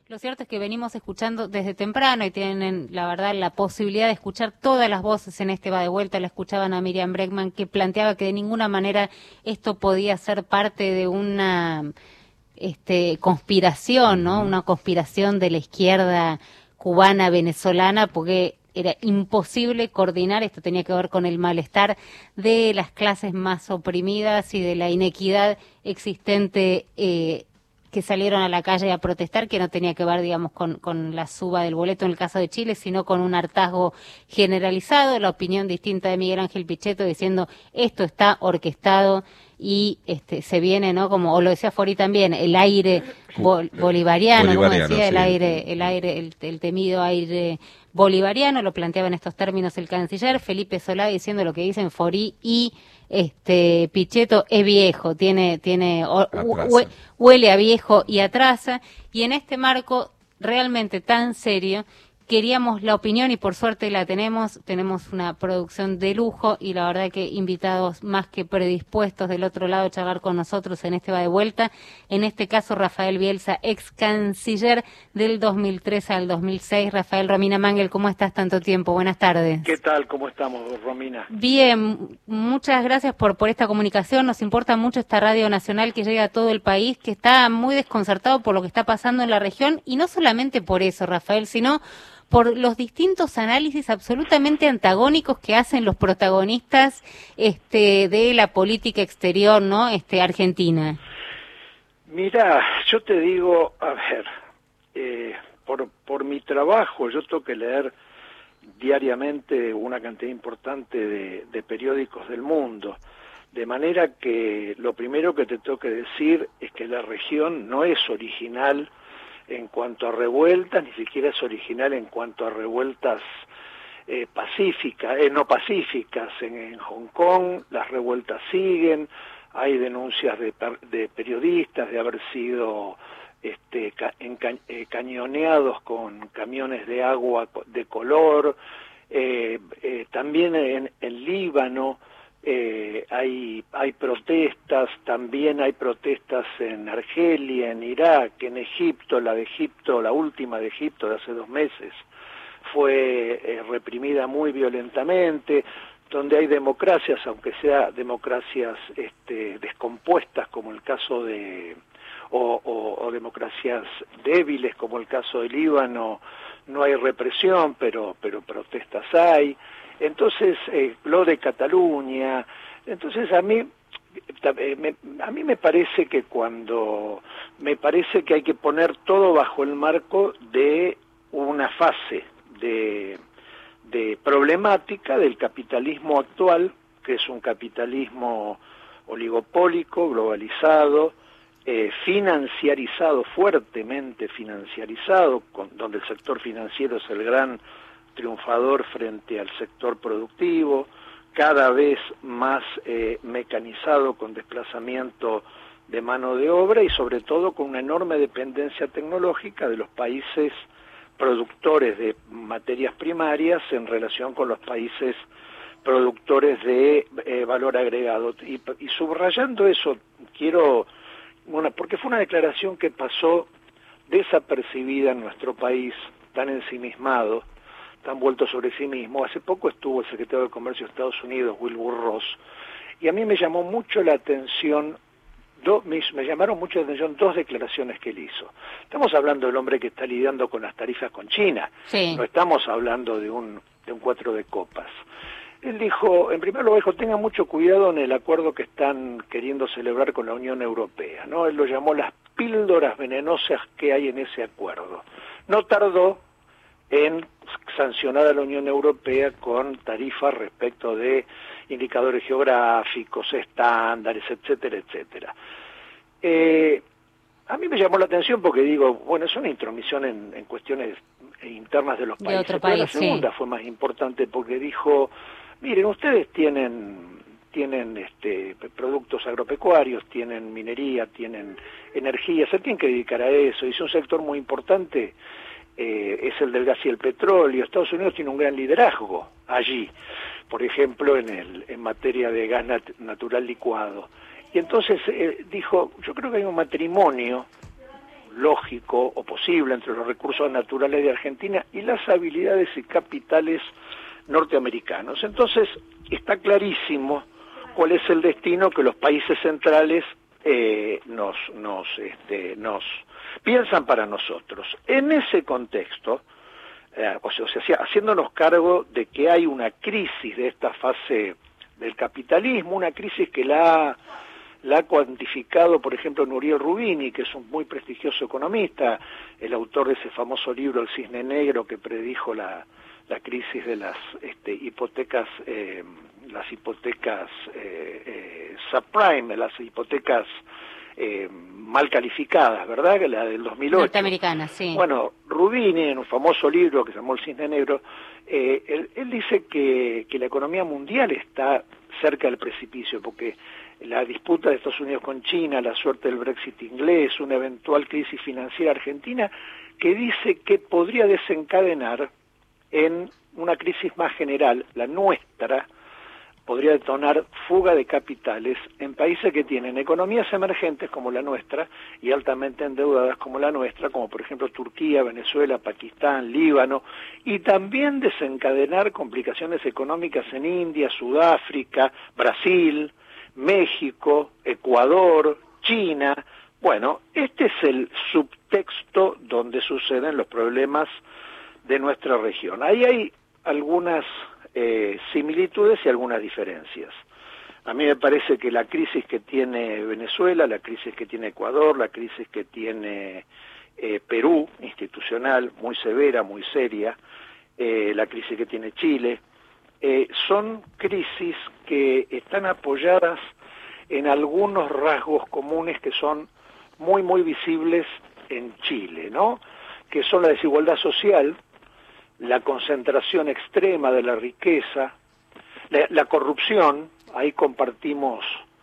Lo cierto es que venimos escuchando desde temprano y tienen, la verdad, la posibilidad de escuchar todas las voces en este Va de Vuelta. La escuchaban a Miriam Bregman, que planteaba que de ninguna manera esto podía ser parte de una conspiración, ¿no? Una conspiración de la izquierda cubana, venezolana, porque era imposible coordinar. Esto tenía que ver con el malestar de las clases más oprimidas y de la inequidad existente que salieron a la calle a protestar, que no tenía que ver, digamos, con la suba del boleto en el caso de Chile, sino con un hartazgo generalizado, la opinión distinta de Miguel Ángel Pichetto diciendo esto está orquestado y se viene, ¿no? Como, o lo decía Fori también, el aire bolivariano, como decía, sí. el temido aire bolivariano, lo planteaba en estos términos el canciller Felipe Solá, diciendo lo que dicen Fori y Pichetto es viejo, huele a viejo y atrasa, y en este marco realmente tan serio queríamos la opinión, y por suerte la tenemos una producción de lujo y la verdad que invitados más que predispuestos del otro lado a charlar con nosotros en este Va de Vuelta, en este caso Rafael Bielsa, ex canciller del 2003 al 2006. Rafael, Romina Mangel, ¿cómo estás tanto tiempo? Buenas tardes. ¿Qué tal? ¿Cómo estamos, Romina? Bien, muchas gracias por esta comunicación. Nos importa mucho esta radio nacional que llega a todo el país, que está muy desconcertado por lo que está pasando en la región, y no solamente por eso, Rafael, sino por los distintos análisis absolutamente antagónicos que hacen los protagonistas de la política exterior, ¿no? Argentina. Mira, yo te digo, a ver, por mi trabajo yo tengo que leer diariamente una cantidad importante de periódicos del mundo, de manera que lo primero que te tengo que decir es que la región no es original en cuanto a revueltas, ni siquiera es original en cuanto a revueltas no pacíficas. En Hong Kong las revueltas siguen, hay denuncias de periodistas de haber sido cañoneados con camiones de agua de color. También en Líbano hay protestas, también hay protestas en Argelia, en Irak, en Egipto. La última de Egipto de hace 2 meses, fue reprimida muy violentamente, donde hay democracias, aunque sea democracias descompuestas, como el caso o democracias débiles, como el caso de Líbano, no hay represión, pero protestas hay. Entonces, lo de Cataluña, entonces a mí me parece que hay que poner todo bajo el marco de una fase de problemática del capitalismo actual, que es un capitalismo oligopólico, globalizado, financiarizado, fuertemente financiarizado, donde el sector financiero es el gran triunfador frente al sector productivo, cada vez más mecanizado, con desplazamiento de mano de obra y sobre todo con una enorme dependencia tecnológica de los países productores de materias primarias en relación con los países productores de valor agregado. Y subrayando eso, porque fue una declaración que pasó desapercibida en nuestro país, tan ensimismado, tan vuelto sobre sí mismo. Hace poco estuvo el secretario de Comercio de Estados Unidos, Wilbur Ross, y a mí me llamó mucho la atención, me llamaron mucho la atención 2 declaraciones que él hizo. Estamos hablando del hombre que está lidiando con las tarifas con China, sí. No estamos hablando de un 4 de copas. Él dijo, en primer lugar, tengan mucho cuidado en el acuerdo que están queriendo celebrar con la Unión Europea, ¿no? Él lo llamó las píldoras venenosas que hay en ese acuerdo. No tardó en sancionar a la Unión Europea con tarifas respecto de indicadores geográficos, estándares, etcétera, etcétera. A mí me llamó la atención porque digo, bueno, es una intromisión en cuestiones internas de los países. De otro país, pero la segunda fue más importante porque dijo, miren, ustedes tienen productos agropecuarios, tienen minería, tienen energía, se tienen que dedicar a eso, y es un sector muy importante. Es el del gas y el petróleo. Estados Unidos tiene un gran liderazgo allí, por ejemplo en materia de gas natural licuado. Y entonces dijo, yo creo que hay un matrimonio lógico o posible entre los recursos naturales de Argentina y las habilidades y capitales norteamericanos. Entonces, está clarísimo cuál es el destino que los países centrales nos piensan para nosotros. En ese contexto, o sea, haciéndonos cargo de que hay una crisis de esta fase del capitalismo, una crisis que la ha cuantificado, por ejemplo, Nouriel Roubini, que es un muy prestigioso economista, el autor de ese famoso libro El Cisne Negro, que predijo la crisis de las hipotecas, subprime, las hipotecas mal calificadas, ¿verdad? La del 2008. Norteamericana, sí. Bueno, Roubini, en un famoso libro que se llamó El Cisne Negro, él dice que la economía mundial está cerca del precipicio, porque la disputa de Estados Unidos con China, la suerte del Brexit inglés, una eventual crisis financiera argentina, que dice que podría desencadenar en una crisis más general, la nuestra, podría detonar fuga de capitales en países que tienen economías emergentes como la nuestra y altamente endeudadas como la nuestra, como por ejemplo Turquía, Venezuela, Pakistán, Líbano, y también desencadenar complicaciones económicas en India, Sudáfrica, Brasil, México, Ecuador, China. Bueno, este es el subtexto donde suceden los problemas de nuestra región. Ahí hay algunas similitudes y algunas diferencias. A mí me parece que la crisis que tiene Venezuela, la crisis que tiene Ecuador, la crisis que tiene Perú, institucional, muy severa, muy seria, la crisis que tiene Chile, son crisis que están apoyadas en algunos rasgos comunes que son muy, muy visibles en Chile, ¿no? Que son la desigualdad social, la concentración extrema de la riqueza, la corrupción. Ahí compartimos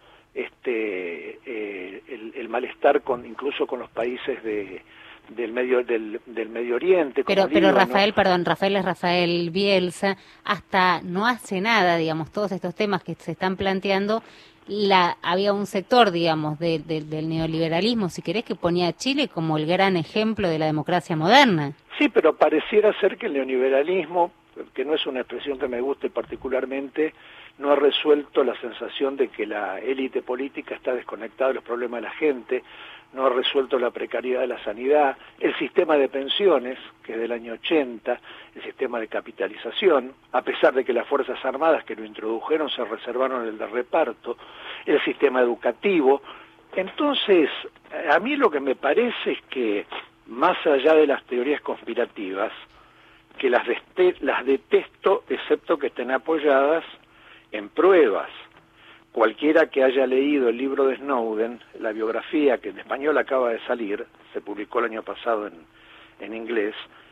el malestar incluso con los países del Medio Oriente. Pero Rafael es Rafael Bielsa, hasta no hace nada, digamos, todos estos temas que se están planteando, había un sector, digamos, del neoliberalismo, si querés, que ponía a Chile como el gran ejemplo de la democracia moderna. Sí, pero pareciera ser que el neoliberalismo, que no es una expresión que me guste particularmente, no ha resuelto la sensación de que la élite política está desconectada de los problemas de la gente, no ha resuelto la precariedad de la sanidad, el sistema de pensiones, que es del año 80, el sistema de capitalización, a pesar de que las Fuerzas Armadas que lo introdujeron se reservaron el de reparto, el sistema educativo. Entonces, a mí lo que me parece es que, más allá de las teorías conspirativas, que las detesto, excepto que estén apoyadas en pruebas. Cualquiera que haya leído el libro de Snowden, la biografía que en español acaba de salir, se publicó el año pasado en inglés,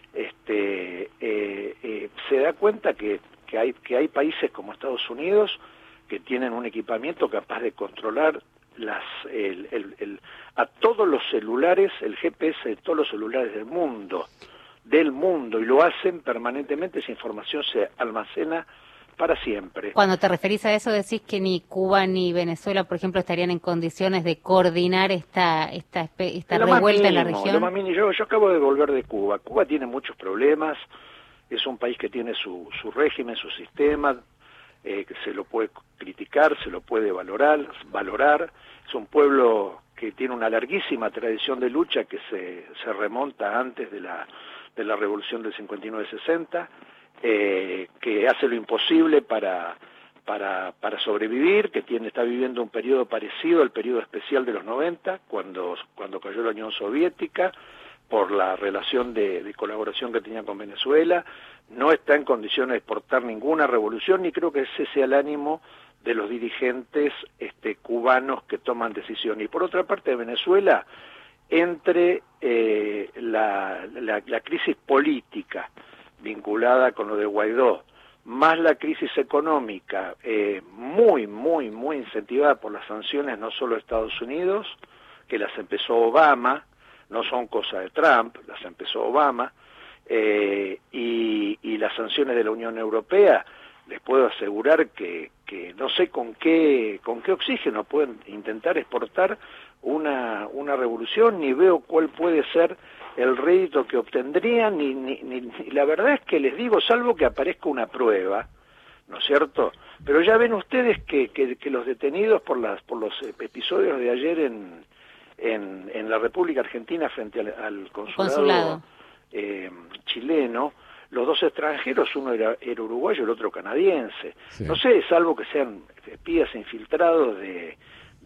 se da cuenta que hay países como Estados Unidos que tienen un equipamiento capaz de controlar a todos los celulares, el GPS de todos los celulares del mundo, y lo hacen permanentemente. Esa información se almacena para siempre. Cuando te referís a eso, decís que ni Cuba ni Venezuela, por ejemplo, estarían en condiciones de coordinar esta revuelta en la región. Yo acabo de volver de Cuba. Cuba tiene muchos problemas, es un país que tiene su régimen, su sistema, que se lo puede criticar, se lo puede valorar, es un pueblo que tiene una larguísima tradición de lucha que se remonta antes de la revolución del 59-60, que hace lo imposible para sobrevivir, que está viviendo un periodo parecido al periodo especial de los 90, cuando cayó la Unión Soviética, por la relación de colaboración que tenía con Venezuela. No está en condiciones de exportar ninguna revolución, ni creo que ese sea el ánimo de los dirigentes cubanos que toman decisión. Y por otra parte, Venezuela, entre la crisis política vinculada con lo de Guaidó, más la crisis económica, muy, muy, muy incentivada por las sanciones no solo de Estados Unidos, que las empezó Obama, no son cosa de Trump, las empezó Obama, y las sanciones de la Unión Europea, les puedo asegurar que no sé con qué oxígeno pueden intentar exportar una revolución, ni veo cuál puede ser el rédito que obtendrían, ni la verdad es que les digo, salvo que aparezca una prueba, ¿no es cierto? Pero ya ven ustedes que los detenidos por los episodios de ayer en la República Argentina frente al consulado. Chileno, los dos extranjeros, uno era uruguayo, el otro canadiense. Sí. No sé, salvo que sean espías infiltrados de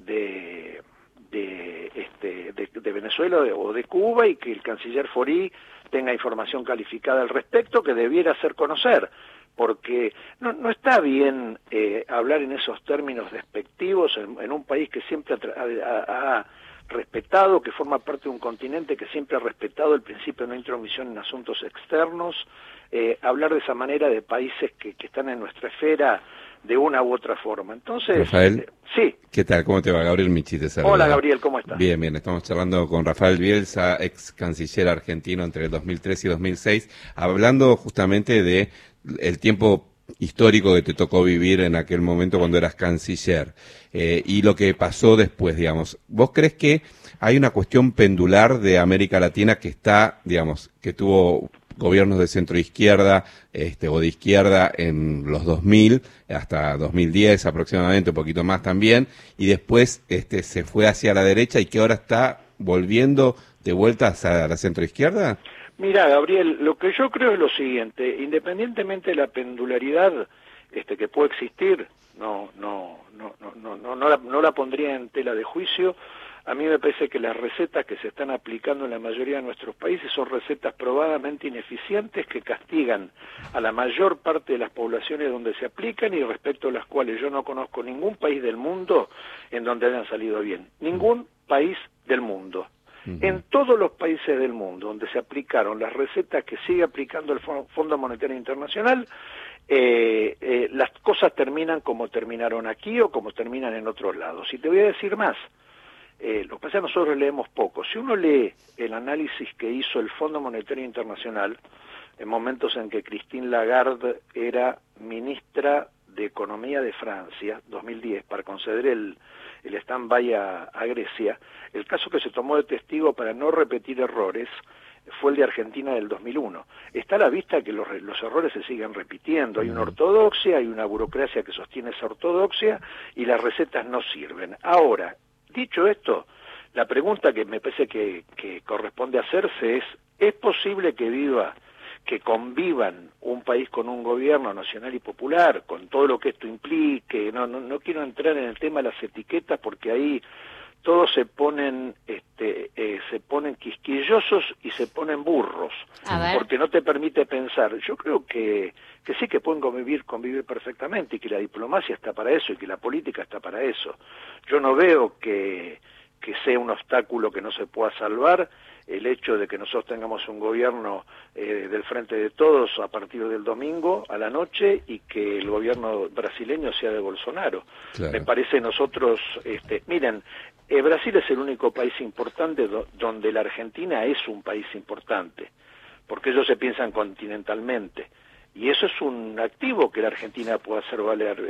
Venezuela o de Cuba, y que el canciller Forí tenga información calificada al respecto que debiera hacer conocer, porque no está bien hablar en esos términos despectivos en un país que siempre ha respetado, que forma parte de un continente que siempre ha respetado el principio de no intromisión en asuntos externos, hablar de esa manera de países que están en nuestra esfera de una u otra forma. Entonces, Rafael, sí. ¿Qué tal? ¿Cómo te va? Gabriel Michi te saluda. Hola, Gabriel, ¿cómo estás? Bien, estamos charlando con Rafael Bielsa, ex canciller argentino entre el 2003 y 2006, hablando justamente de el tiempo histórico que te tocó vivir en aquel momento cuando eras canciller, y lo que pasó después, digamos. ¿Vos crees que hay una cuestión pendular de América Latina que está, digamos, que tuvo gobiernos de centro-izquierda o de izquierda en los 2000, hasta 2010 aproximadamente, un poquito más también, y después se fue hacia la derecha y que ahora está volviendo de vuelta hacia la centro-izquierda? Mira, Gabriel, lo que yo creo es lo siguiente: independientemente de la pendularidad que puede existir, no la pondría en tela de juicio. A mí me parece que las recetas que se están aplicando en la mayoría de nuestros países son recetas probadamente ineficientes que castigan a la mayor parte de las poblaciones donde se aplican, y respecto a las cuales yo no conozco ningún país del mundo en donde hayan salido bien. Ningún país del mundo. En todos los países del mundo donde se aplicaron las recetas que sigue aplicando el Fondo Monetario Internacional, las cosas terminan como terminaron aquí o como terminan en otros lados. Y te voy a decir más. Lo que pasa es que nosotros leemos poco. Si uno lee el análisis que hizo el Fondo Monetario Internacional en momentos en que Christine Lagarde era ministra de Economía de Francia, 2010, para conceder el stand-by a Grecia, el caso que se tomó de testigo para no repetir errores fue el de Argentina del 2001. Está a la vista que los errores se siguen repitiendo. Hay una ortodoxia, hay una burocracia que sostiene esa ortodoxia, y las recetas no sirven. Ahora, dicho esto, la pregunta que me parece que corresponde hacerse ¿es posible que convivan un país con un gobierno nacional y popular, con todo lo que esto implique? No quiero entrar en el tema de las etiquetas, porque ahí todos se ponen quisquillosos y se ponen burros, porque no te permite pensar. Yo creo que sí, que pueden convivir perfectamente, y que la diplomacia está para eso, y que la política está para eso. Yo no veo que sea un obstáculo que no se pueda salvar el hecho de que nosotros tengamos un gobierno del Frente de Todos a partir del domingo a la noche, y que el gobierno brasileño sea de Bolsonaro. Claro. Me parece nosotros, miren, Brasil es el único país importante donde la Argentina es un país importante, porque ellos se piensan continentalmente, y eso es un activo que la Argentina puede hacer valer.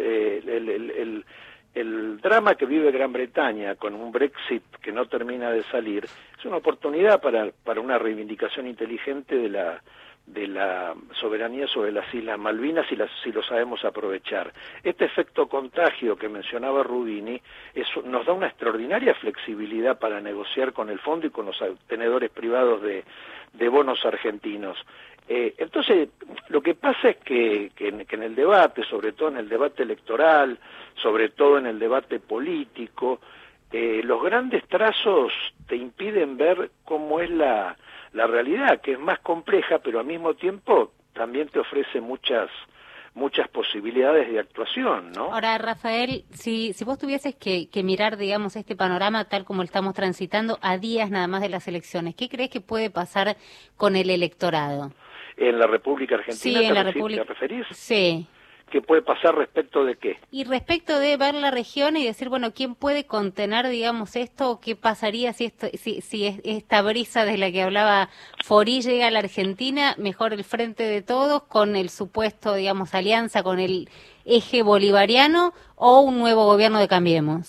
El drama que vive Gran Bretaña con un Brexit que no termina de salir es una oportunidad para una reivindicación inteligente de la soberanía sobre las Islas Malvinas, si lo sabemos aprovechar. Este efecto contagio que mencionaba Rubini nos da una extraordinaria flexibilidad para negociar con el fondo y con los tenedores privados de bonos argentinos. Entonces, lo que pasa es que en el debate, sobre todo en el debate electoral, sobre todo en el debate político, los grandes trazos te impiden ver cómo es la realidad, que es más compleja, pero al mismo tiempo también te ofrece muchas posibilidades de actuación, ¿no? Ahora, Rafael, si vos tuvieses que mirar, digamos, este panorama tal como lo estamos transitando a días nada más de las elecciones, ¿qué crees que puede pasar con el electorado? ¿En la República Argentina? Sí, en la República. ¿Te referís? Sí. ¿Qué puede pasar respecto de qué? Y respecto de ver la región y decir, bueno, ¿quién puede contener, digamos, esto? ¿Qué pasaría si esta brisa de la que hablaba Forí llega a la Argentina? Mejor el Frente de Todos con el supuesto, digamos, alianza con el eje bolivariano, o un nuevo gobierno de Cambiemos.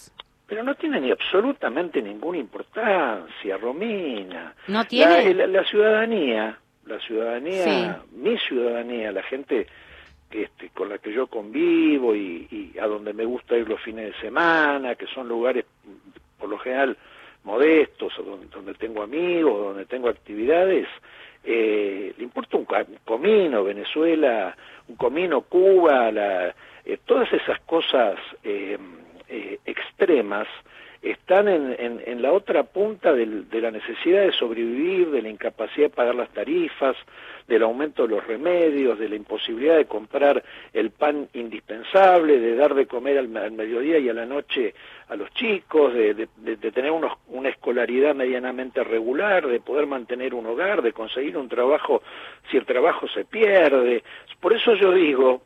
pero no tiene ni absolutamente ninguna importancia, Romina. ¿No tiene? La ciudadanía, Sí. mi ciudadanía, la gente con la que yo convivo y a donde me gusta ir los fines de semana, que son lugares por lo general modestos, donde tengo amigos, donde tengo actividades, le importa un comino Venezuela, un comino Cuba, todas esas cosas extremas están en la otra punta de la necesidad de sobrevivir, de la incapacidad de pagar las tarifas, del aumento de los remedios, de la imposibilidad de comprar el pan indispensable, de dar de comer al mediodía y a la noche a los chicos, de tener una escolaridad medianamente regular, de poder mantener un hogar, de conseguir un trabajo si el trabajo se pierde. Por eso yo digo,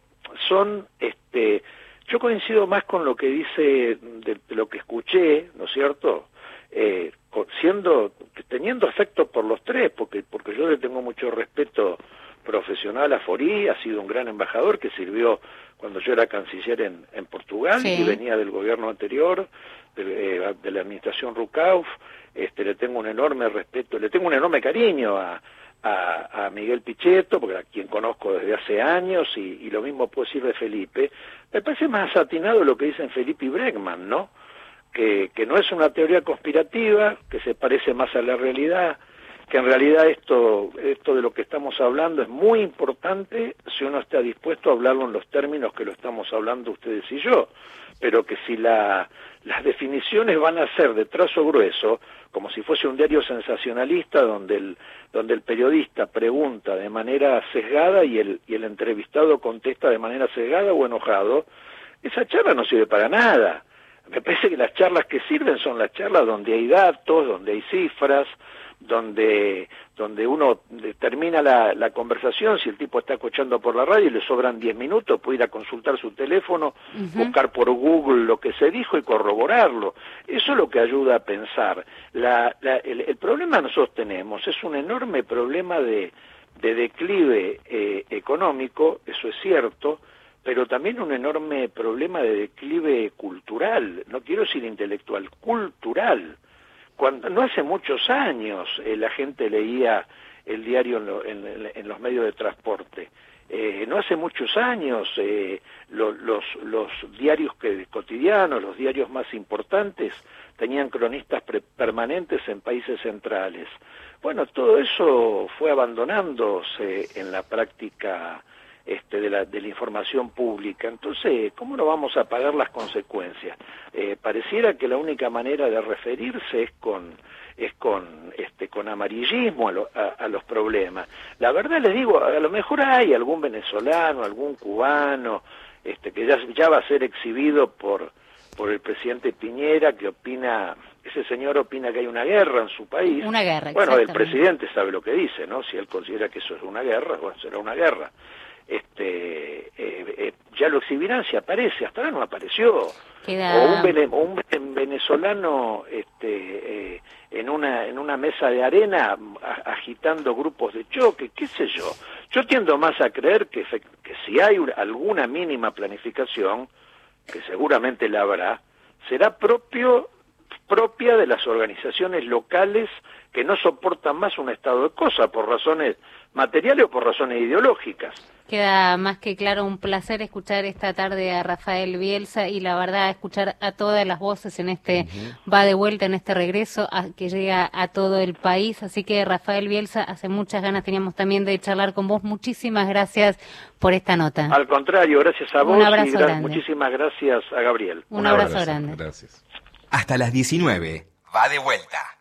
yo coincido más con lo que dice, de lo que escuché, ¿no es cierto? Teniendo afecto por los tres, porque yo le tengo mucho respeto profesional a Fori, ha sido un gran embajador que sirvió cuando yo era canciller en Portugal, Sí. y venía del gobierno anterior, de la administración Rucauf. Le tengo un enorme respeto, le tengo un enorme cariño a Miguel Pichetto, porque a quien conozco desde hace años, y lo mismo puedo decir de Felipe. Me parece más atinado lo que dicen Felipe y Bregman, ¿no? Que no es una teoría conspirativa, que se parece más a la realidad, que en realidad esto de lo que estamos hablando es muy importante si uno está dispuesto a hablarlo en los términos que lo estamos hablando ustedes y yo, pero que si las definiciones van a ser de trazo grueso, como si fuese un diario sensacionalista donde el periodista pregunta de manera sesgada y el entrevistado contesta de manera sesgada o enojado, esa charla no sirve para nada. Me parece que las charlas que sirven son las charlas donde hay datos, donde hay cifras, donde uno termina la conversación, si el tipo está escuchando por la radio y le sobran 10 minutos, puede ir a consultar su teléfono, buscar por Google lo que se dijo y corroborarlo. Eso es lo que ayuda a pensar. El problema que nosotros tenemos es un enorme problema de declive económico, eso es cierto, pero también un enorme problema de declive cultural, no quiero decir intelectual, cultural. Cuando no hace muchos años la gente leía el diario en los medios de transporte. No hace muchos años los diarios cotidianos, los diarios más importantes, tenían cronistas permanentes en países centrales. Bueno, todo eso fue abandonándose en la práctica de la información pública. Entonces, ¿cómo no vamos a pagar las consecuencias? Pareciera que la única manera de referirse es con amarillismo a los problemas. La verdad les digo, a lo mejor hay algún venezolano, algún cubano, que ya va a ser exhibido por el presidente Piñera, que ese señor opina que hay una guerra en su país. Una guerra, bueno, el presidente sabe lo que dice, ¿no? Si él considera que eso es una guerra, bueno, será una guerra. Ya lo exhibirán si aparece, hasta ahora no apareció. O un venezolano en una mesa de arena agitando grupos de choque, qué sé yo. Yo tiendo más a creer que si hay alguna mínima planificación, que seguramente la habrá, será propia de las organizaciones locales que no soportan más un estado de cosas por razones materiales o por razones ideológicas. Queda más que claro, un placer escuchar esta tarde a Rafael Bielsa y la verdad escuchar a todas las voces en va de vuelta, en este regreso que llega a todo el país. Así que Rafael Bielsa, hace muchas ganas teníamos también de charlar con vos. Muchísimas gracias por esta nota. Al contrario, gracias a vos. Un abrazo grande. Muchísimas gracias a Gabriel. Un abrazo grande. Gracias. Hasta las 19. Va de vuelta.